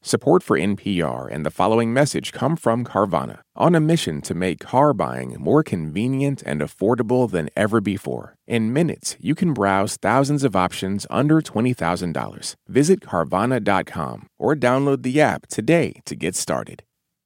Support for NPR and the following message come from Carvana, on a mission to make car buying more convenient and affordable than ever before. In minutes, you can browse thousands of options under $20,000. Visit Carvana.com or download the app today to get started.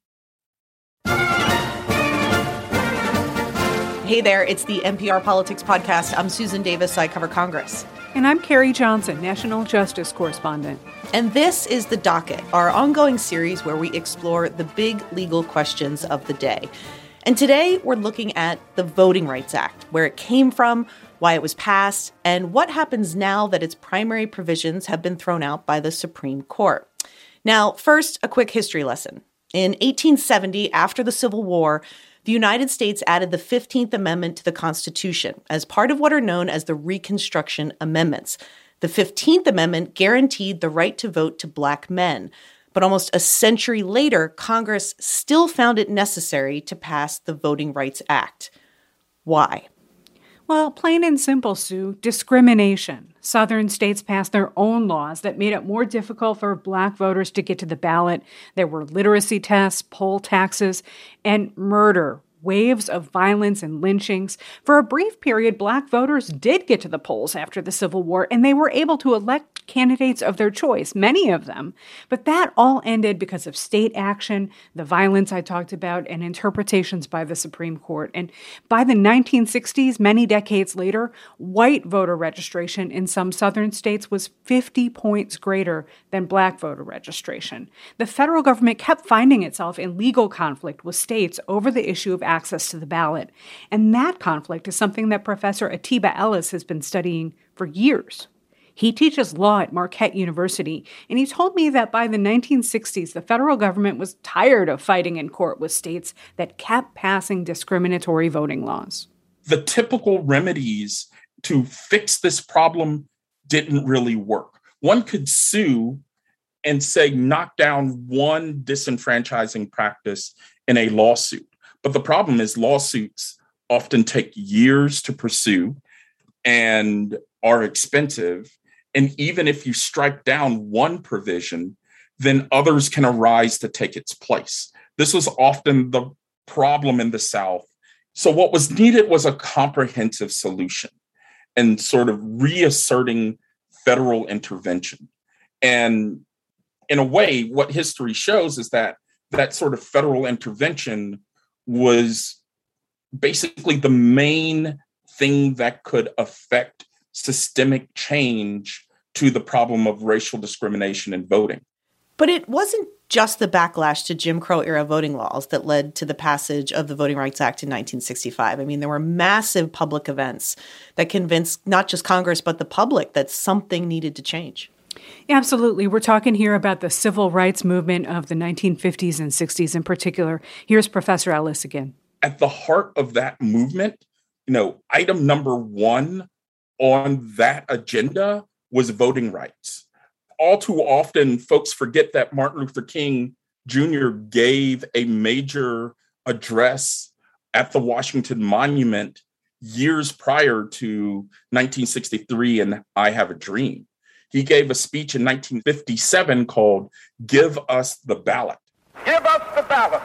Hey there, it's the NPR Politics Podcast. I'm Susan Davis. I cover Congress. And I'm Carrie Johnson, National Justice Correspondent. And this is The Docket, our ongoing series where we explore the big legal questions of the day. And today we're looking at the Voting Rights Act, where it came from, why it was passed, and what happens now that its primary provisions have been thrown out by the Supreme Court. Now, first, a quick history lesson. In 1870, after the Civil War, the United States added the 15th Amendment to the Constitution as part of what are known as the Reconstruction Amendments. The 15th Amendment guaranteed the right to vote to Black men. But almost a century later, Congress still found it necessary to pass the Voting Rights Act. Why? Well, plain and simple, Sue, discrimination. Southern states passed their own laws that made it more difficult for Black voters to get to the ballot. There were literacy tests, poll taxes, and murder. Waves of violence and lynchings. For a brief period, Black voters did get to the polls after the Civil War, and they were able to elect candidates of their choice, many of them. But that all ended because of state action, the violence I talked about, and interpretations by the Supreme Court. And by the 1960s, many decades later, white voter registration in some Southern states was 50 points greater than Black voter registration. The federal government kept finding itself in legal conflict with states over the issue of access to the ballot. And that conflict is something that Professor Atiba Ellis has been studying for years. He teaches law at Marquette University, and he told me that by the 1960s, the federal government was tired of fighting in court with states that kept passing discriminatory voting laws. The typical remedies to fix this problem didn't really work. One could sue and say, knock down one disenfranchising practice in a lawsuit. But the problem is lawsuits often take years to pursue and are expensive. And even if you strike down one provision, then others can arise to take its place. This was often the problem in the South. So what was needed was a comprehensive solution and sort of reasserting federal intervention. And in a way, what history shows is that that sort of federal intervention was basically the main thing that could affect systemic change to the problem of racial discrimination in voting. But it wasn't just the backlash to Jim Crow-era voting laws that led to the passage of the Voting Rights Act in 1965. I mean, there were massive public events that convinced not just Congress, but the public that something needed to change. Absolutely. We're talking here about the civil rights movement of the 1950s and 60s in particular. Here's Professor Ellis again. At the heart of that movement, item number one on that agenda was voting rights. All too often, folks forget that Martin Luther King Jr. gave a major address at the Washington Monument years prior to 1963 and I Have a Dream. He gave a speech in 1957 called Give Us the Ballot. Give us the ballot,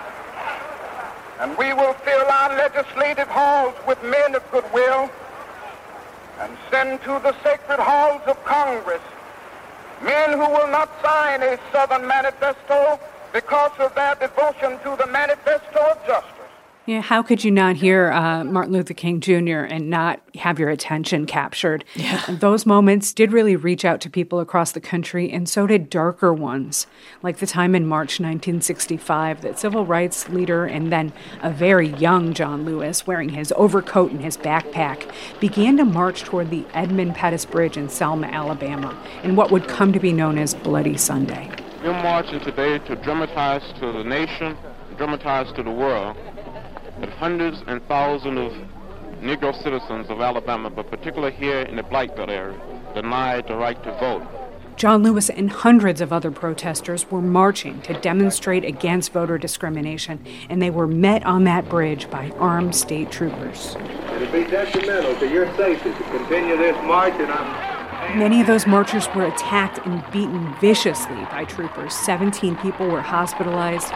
and we will fill our legislative halls with men of goodwill and send to the sacred halls of Congress men who will not sign a Southern manifesto because of their devotion to the manifesto of justice. Yeah, how could you not hear Martin Luther King Jr. and not have your attention captured? Yeah. And those moments did really reach out to people across the country, and so did darker ones, like the time in March 1965 that civil rights leader and then a very young John Lewis, wearing his overcoat and his backpack, began to march toward the Edmund Pettus Bridge in Selma, Alabama, in what would come to be known as Bloody Sunday. We're marching today to dramatize to the nation, dramatize to the world, that hundreds and thousands of Negro citizens of Alabama, but particularly here in the Black Belt area, denied the right to vote. John Lewis and hundreds of other protesters were marching to demonstrate against voter discrimination, and they were met on that bridge by armed state troopers. It'll be detrimental to your safety to continue this march, and Many of those marchers were attacked and beaten viciously by troopers. 17 people were hospitalized.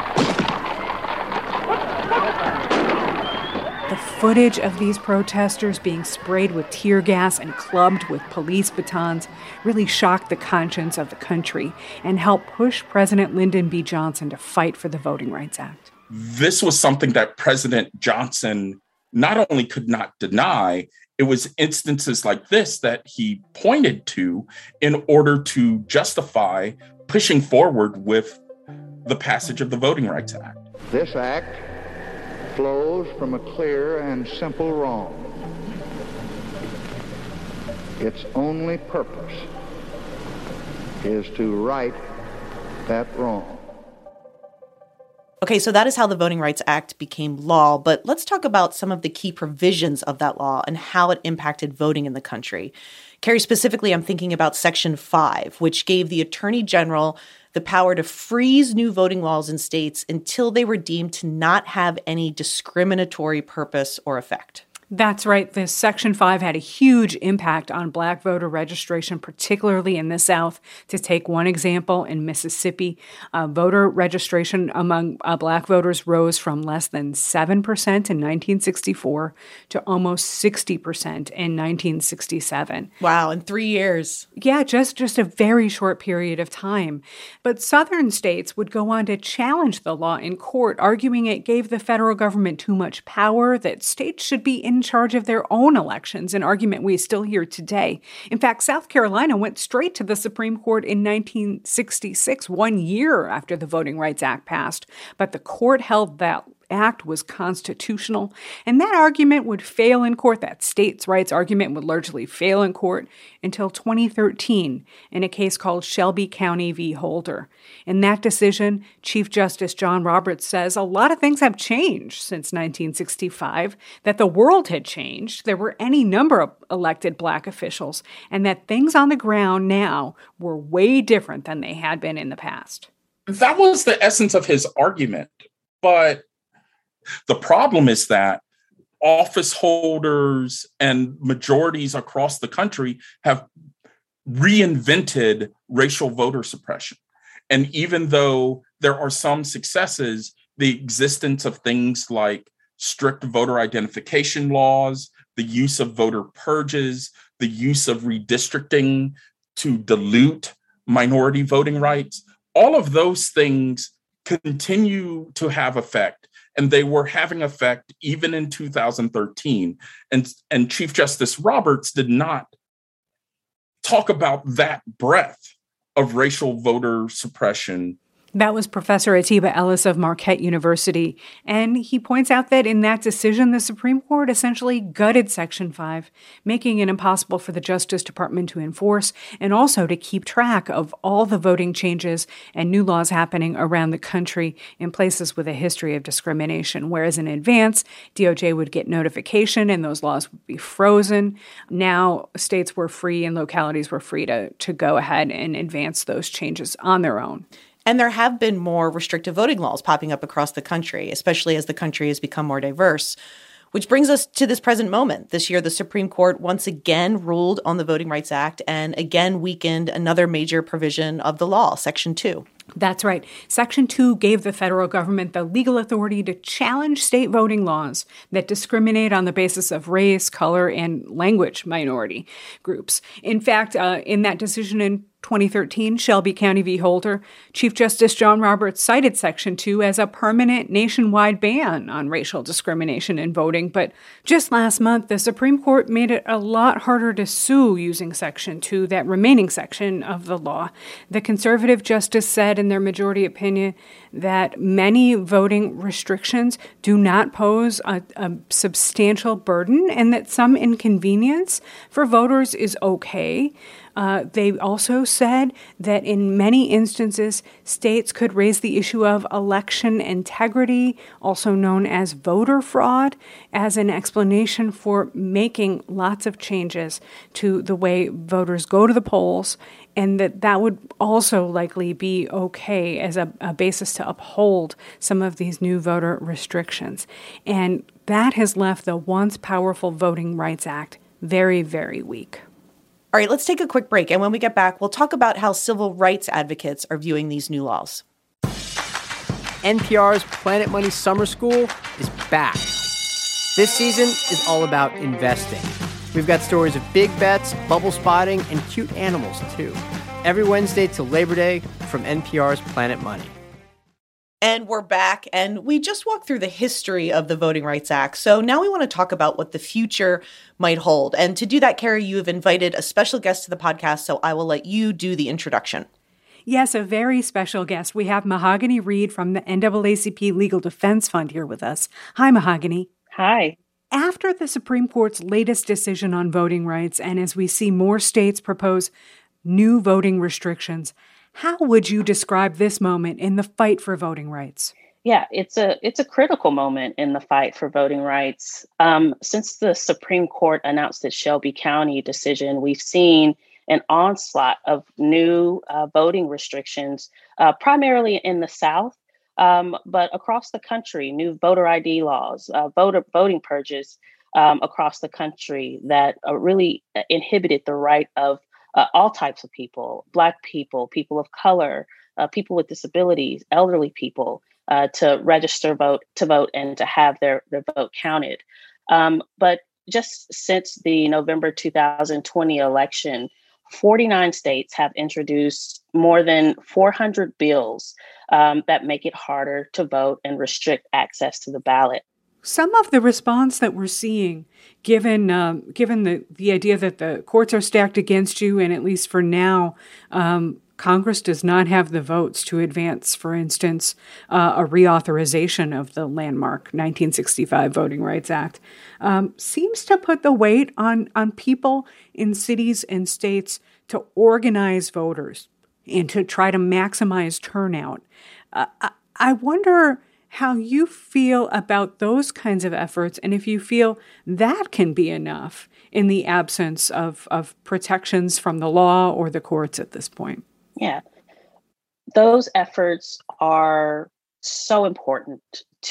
The footage of these protesters being sprayed with tear gas and clubbed with police batons really shocked the conscience of the country and helped push President Lyndon B. Johnson to fight for the Voting Rights Act. This was something that President Johnson not only could not deny, it was instances like this that he pointed to in order to justify pushing forward with the passage of the Voting Rights Act. This act flows from a clear and simple wrong. Its only purpose is to right that wrong. Okay, so that is how the Voting Rights Act became law, but let's talk about some of the key provisions of that law and how it impacted voting in the country. Carrie, specifically, I'm thinking about Section 5, which gave the Attorney General the power to freeze new voting laws in states until they were deemed to not have any discriminatory purpose or effect. That's right. This Section 5 had a huge impact on Black voter registration, particularly in the South. To take one example, in Mississippi, voter registration among Black voters rose from less than 7% in 1964 to almost 60% in 1967. Wow, in 3 years. Yeah, just a very short period of time. But Southern states would go on to challenge the law in court, arguing it gave the federal government too much power, that states should be in charge of their own elections, an argument we still hear today. In fact, South Carolina went straight to the Supreme Court in 1966, 1 year after the Voting Rights Act passed. But the court held that act was constitutional, and that argument would fail in court. That states' rights argument would largely fail in court until 2013 in a case called Shelby County v. Holder. In that decision, Chief Justice John Roberts says a lot of things have changed since 1965, that the world had changed, there were any number of elected Black officials, and that things on the ground now were way different than they had been in the past. That was the essence of his argument, but the problem is that office holders and majorities across the country have reinvented racial voter suppression. And even though there are some successes, the existence of things like strict voter identification laws, the use of voter purges, the use of redistricting to dilute minority voting rights, all of those things continue to have effect. And they were having effect even in 2013. And Chief Justice Roberts did not talk about that breadth of racial voter suppression. That was Professor Atiba Ellis of Marquette University, and he points out that in that decision, the Supreme Court essentially gutted Section 5, making it impossible for the Justice Department to enforce and also to keep track of all the voting changes and new laws happening around the country in places with a history of discrimination. Whereas in advance, DOJ would get notification and those laws would be frozen. Now, states were free and localities were free to go ahead and advance those changes on their own. And there have been more restrictive voting laws popping up across the country, especially as the country has become more diverse. Which brings us to this present moment. This year, the Supreme Court once again ruled on the Voting Rights Act and again weakened another major provision of the law, Section 2. That's right. Section 2 gave the federal government the legal authority to challenge state voting laws that discriminate on the basis of race, color, and language minority groups. In fact, in that decision in 2013, Shelby County v. Holder, Chief Justice John Roberts cited Section 2 as a permanent nationwide ban on racial discrimination in voting. But just last month, the Supreme Court made it a lot harder to sue using Section 2, that remaining section of the law. The conservative justice said in their majority opinion that many voting restrictions do not pose a substantial burden and that some inconvenience for voters is okay. They also said that in many instances, states could raise the issue of election integrity, also known as voter fraud, as an explanation for making lots of changes to the way voters go to the polls, and that would also likely be okay as a basis to uphold some of these new voter restrictions. And that has left the once powerful Voting Rights Act very, very weak. All right, let's take a quick break. And when we get back, we'll talk about how civil rights advocates are viewing these new laws. NPR's Planet Money Summer School is back. This season is all about investing. We've got stories of big bets, bubble spotting, and cute animals, too. Every Wednesday till Labor Day from NPR's Planet Money. And we're back, and we just walked through the history of the Voting Rights Act. So now we want to talk about what the future might hold. And to do that, Carrie, you have invited a special guest to the podcast, so I will let you do the introduction. Yes, a very special guest. We have Mahogany Reed from the NAACP Legal Defense Fund here with us. Hi, Mahogany. Hi. After the Supreme Court's latest decision on voting rights, and as we see more states propose new voting restrictions, how would you describe this moment in the fight for voting rights? Yeah, it's a critical moment in the fight for voting rights. Since the Supreme Court announced its Shelby County decision, we've seen an onslaught of new voting restrictions, primarily in the South, but across the country, new voter ID laws, voting purges across the country that really inhibited the right of all types of people, Black people, people of color, people with disabilities, elderly people, to register to vote and to have their vote counted. But just since the November 2020 election, 49 states have introduced more than 400 bills that make it harder to vote and restrict access to the ballot. Some of the response that we're seeing, given the idea that the courts are stacked against you, and at least for now, Congress does not have the votes to advance, for instance, a reauthorization of the landmark 1965 Voting Rights Act, seems to put the weight on people in cities and states to organize voters and to try to maximize turnout. I wonder how you feel about those kinds of efforts, and if you feel that can be enough in the absence of protections from the law or the courts at this point. Yeah, those efforts are so important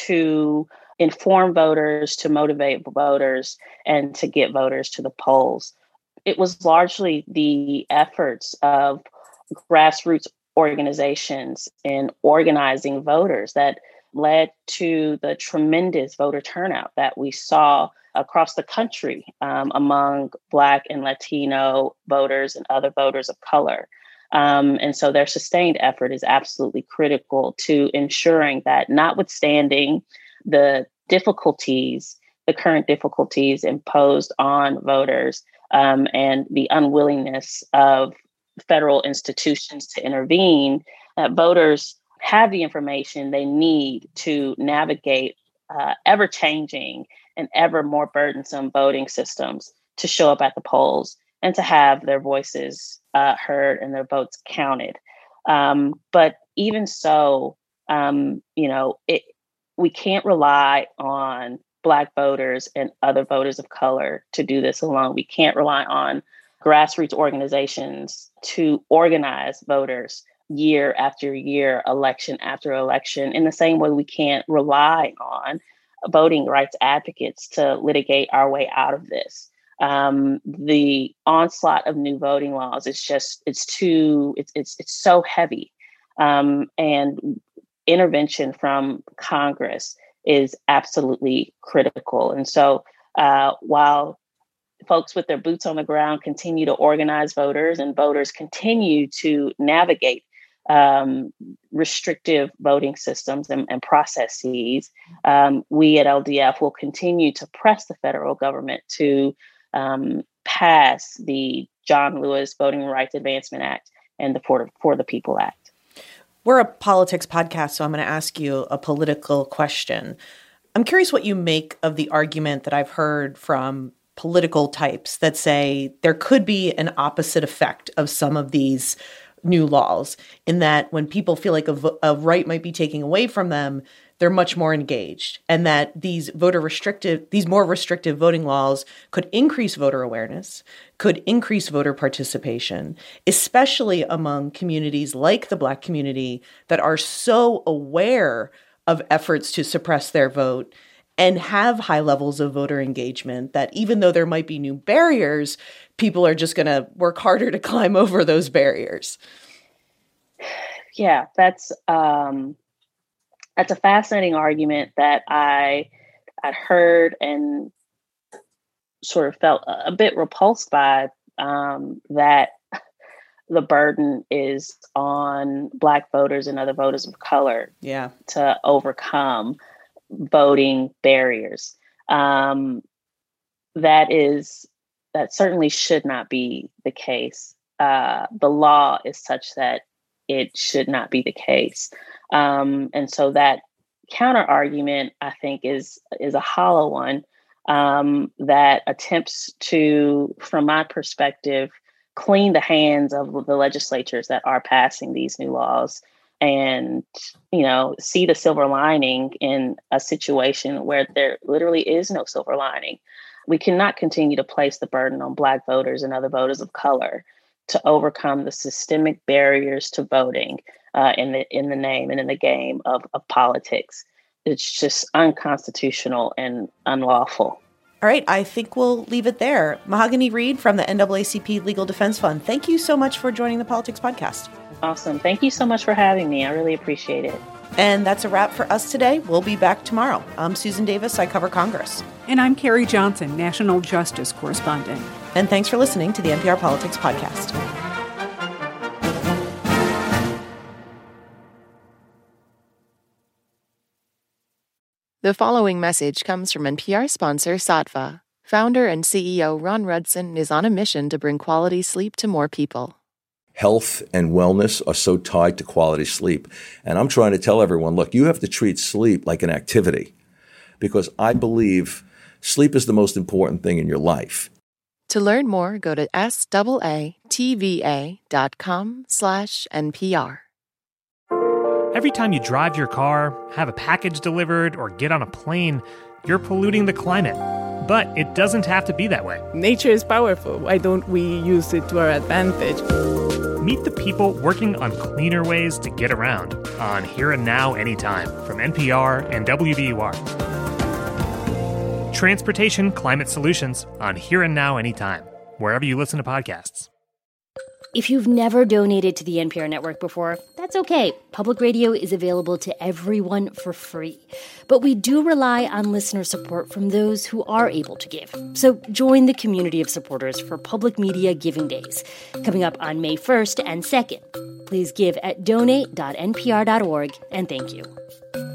to inform voters, to motivate voters, and to get voters to the polls. It was largely the efforts of grassroots organizations in organizing voters that led to the tremendous voter turnout that we saw across the country among Black and Latino voters and other voters of color. And so their sustained effort is absolutely critical to ensuring that, notwithstanding the current difficulties imposed on voters and the unwillingness of federal institutions to intervene, that voters have the information they need to navigate ever-changing and ever more burdensome voting systems to show up at the polls and to have their voices heard and their votes counted. But even so, we can't rely on Black voters and other voters of color to do this alone. We can't rely on grassroots organizations to organize voters year after year, election after election, in the same way we can't rely on voting rights advocates to litigate our way out of this. The onslaught of new voting laws is just, it's so heavy. And intervention from Congress is absolutely critical. And so while folks with their boots on the ground continue to organize voters and voters continue to navigate restrictive voting systems and processes, we at LDF will continue to press the federal government to pass the John Lewis Voting Rights Advancement Act and the For the People Act. We're a politics podcast, so I'm going to ask you a political question. I'm curious what you make of the argument that I've heard from political types that say there could be an opposite effect of some of these new laws, in that when people feel like a right might be taken away from them, they're much more engaged, and that these more restrictive voting laws could increase voter awareness, could increase voter participation, especially among communities like the Black community that are so aware of efforts to suppress their vote and have high levels of voter engagement, that even though there might be new barriers, people are just going to work harder to climb over those barriers. Yeah, that's a fascinating argument that I'd heard and sort of felt a bit repulsed by, that the burden is on Black voters and other voters of color to overcome voting barriers. That certainly should not be the case. The law is such that it should not be the case. And so that counter argument, I think, is a hollow one, that attempts to, from my perspective, clean the hands of the legislatures that are passing these new laws and, see the silver lining in a situation where there literally is no silver lining. We cannot continue to place the burden on Black voters and other voters of color to overcome the systemic barriers to voting in the name and in the game of politics. It's just unconstitutional and unlawful. All right, I think we'll leave it there. Mahogany Reed from the NAACP Legal Defense Fund, thank you so much for joining the Politics Podcast. Awesome. Thank you so much for having me. I really appreciate it. And that's a wrap for us today. We'll be back tomorrow. I'm Susan Davis. I cover Congress. And I'm Carrie Johnson, National Justice Correspondent. And thanks for listening to the NPR Politics Podcast. The following message comes from NPR sponsor Saatva. Founder and CEO Ron Rudson is on a mission to bring quality sleep to more people. Health and wellness are so tied to quality sleep. And I'm trying to tell everyone, look, you have to treat sleep like an activity, because I believe sleep is the most important thing in your life. To learn more, go to saatva.com/NPR. Every time you drive your car, have a package delivered, or get on a plane, you're polluting the climate. But it doesn't have to be that way. Nature is powerful. Why don't we use it to our advantage? Meet the people working on cleaner ways to get around on Here and Now Anytime from NPR and WBUR. Transportation Climate Solutions on Here and Now Anytime, wherever you listen to podcasts. If you've never donated to the NPR network before, that's okay. Public radio is available to everyone for free. But we do rely on listener support from those who are able to give. So join the community of supporters for Public Media Giving Days, coming up on May 1st and 2nd. Please give at donate.npr.org, and thank you.